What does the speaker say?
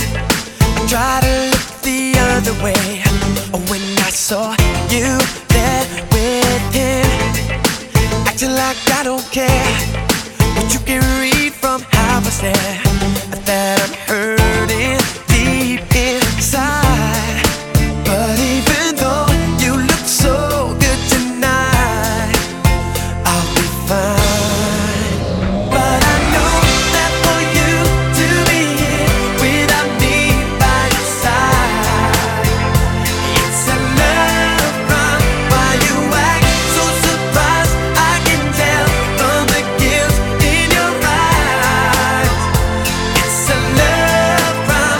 I try to look the other way when I saw you there with him, acting like I don't care, but you can read from how I stare.